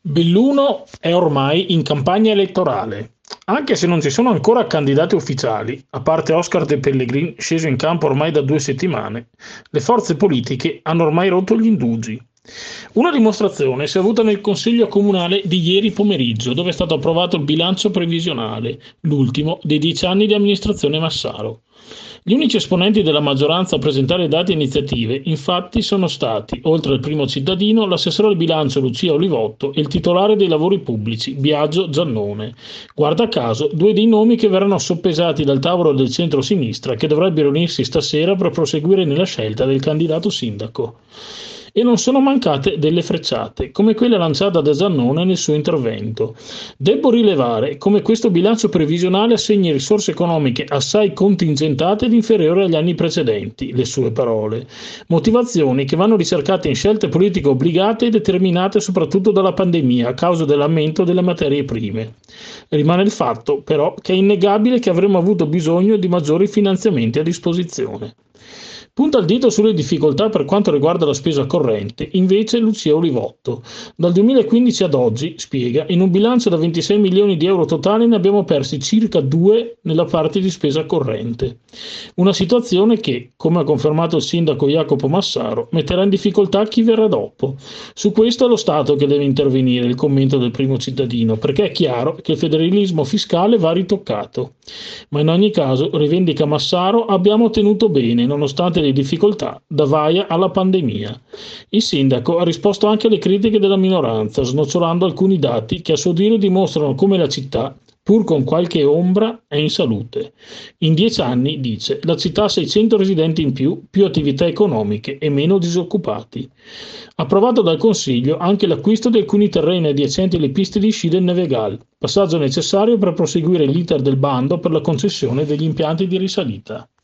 Belluno è ormai in campagna elettorale. Anche se non ci sono ancora candidati ufficiali, a parte Oscar De Pellegrin sceso in campo ormai da 2 settimane, le forze politiche hanno ormai rotto gli indugi. Una dimostrazione si è avuta nel Consiglio comunale di ieri pomeriggio, dove è stato approvato il bilancio previsionale, l'ultimo dei 10 anni di amministrazione Massaro. Gli unici esponenti della maggioranza a presentare dati e iniziative, infatti, sono stati, oltre al primo cittadino, l'assessore al bilancio Lucia Olivotto e il titolare dei lavori pubblici, Biagio Giannone. Guarda caso, due dei nomi che verranno soppesati dal tavolo del centro-sinistra che dovrebbe riunirsi stasera per proseguire nella scelta del candidato sindaco. E non sono mancate delle frecciate, come quella lanciata da Giannone nel suo intervento. Debbo rilevare come questo bilancio previsionale assegni risorse economiche assai contingentate ed inferiori agli anni precedenti, le sue parole. Motivazioni che vanno ricercate in scelte politiche obbligate e determinate soprattutto dalla pandemia a causa dell'aumento delle materie prime. Rimane il fatto, però, che è innegabile che avremmo avuto bisogno di maggiori finanziamenti a disposizione. Punta il dito sulle difficoltà per quanto riguarda la spesa corrente, invece Lucia Olivotto. Dal 2015 ad oggi, spiega, in un bilancio da 26 milioni di euro totali ne abbiamo persi circa 2 nella parte di spesa corrente. Una situazione che, come ha confermato il sindaco Jacopo Massaro, metterà in difficoltà chi verrà dopo. Su questo è lo Stato che deve intervenire, il commento del primo cittadino, perché è chiaro che il federalismo fiscale va ritoccato. Ma in ogni caso, rivendica Massaro, abbiamo tenuto bene, nonostante le difficoltà, da vaia alla pandemia. Il sindaco ha risposto anche alle critiche della minoranza, snocciolando alcuni dati che a suo dire dimostrano come la città, pur con qualche ombra, è in salute. In 10 anni, dice, la città ha 600 residenti in più attività economiche e meno disoccupati. Approvato dal Consiglio anche l'acquisto di alcuni terreni adiacenti alle piste di sci del Nevegal, passaggio necessario per proseguire l'iter del bando per la concessione degli impianti di risalita.